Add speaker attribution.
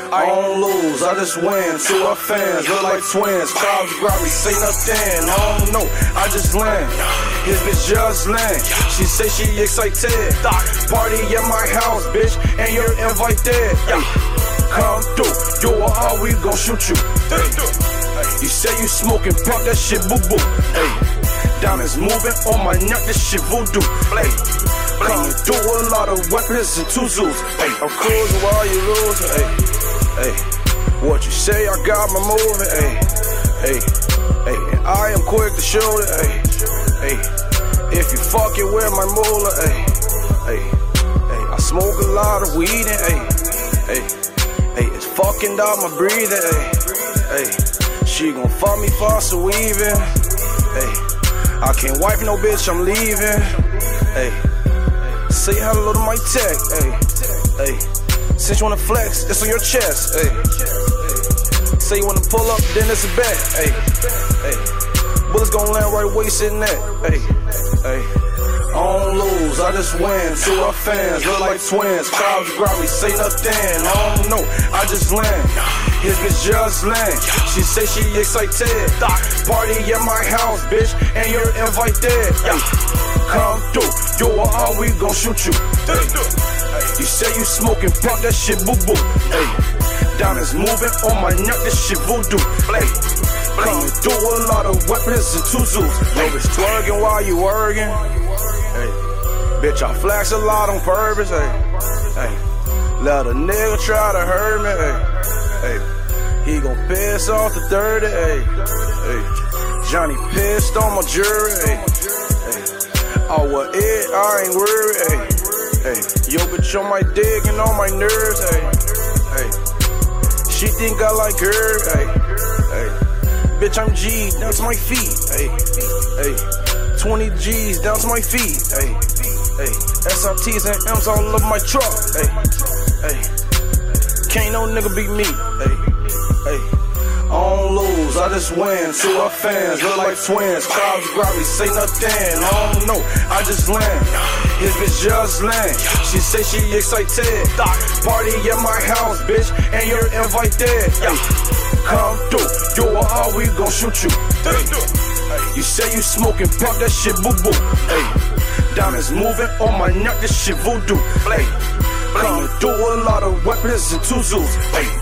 Speaker 1: I don't lose, I just win. To our fans, look like twins. Crowds grab me, say nothing. I don't know, I just land. His bitch just land. She say she excited. Party at my house, bitch, and you're invited. Come through, you or I, we gon' shoot you. You say you smoking, pump that shit, boo boo. Diamonds moving on my neck, this shit voodoo. Come through a lot of weapons and two zoos. I'm cruising while you losing. What you say, I got my moving. And I am quick to shoot it. If you fucking with my moolah, I smoke a lot of weed and it's fucking out my breathing. She gon' fuck me fast weaving. I can't wipe no bitch, I'm leaving. Say hello to my tech. Since you wanna flex, it's on your chest. Say you wanna pull up, then it's a bet. Bullets gon' land right where you sitting at. I don't lose, I just win. To our fans, look like twins. Crowds grab me, say nothing. I don't know, I just land. His bitch just land. She say she excited. Party at my house, bitch, and you're invited. Come through, you or I, we gon' shoot you. You say you smoking, pump that shit, boo boo. Diamonds moving on my neck, this shit voodoo. Come through a lot of weapons and two zoos. Yo, bitch twerking while you working. Bitch, I flex a lot on purpose. Let a nigga try to hurt me. He gon' piss off the 30. Johnny pissed on my jury. Oh, well, I ain't worried. Yo, bitch on my dick and on my nerves. She think I like her. Bitch, I'm G down to my feet. 20 G's down to my feet. SRTs and M's all over my truck. Can't no nigga beat me. I don't lose, I just win. To our fans, look like twins. Crowds grab me, say nothing. I don't know, I just land. His bitch just land. She say she excited. Party at my house, bitch, and you're invited. Come through, you or I, we gon' shoot you. You say you smoking, pump that shit, boo boo. Diamonds moving on my neck, this shit voodoo. Come through a lot of weapons and two zoos.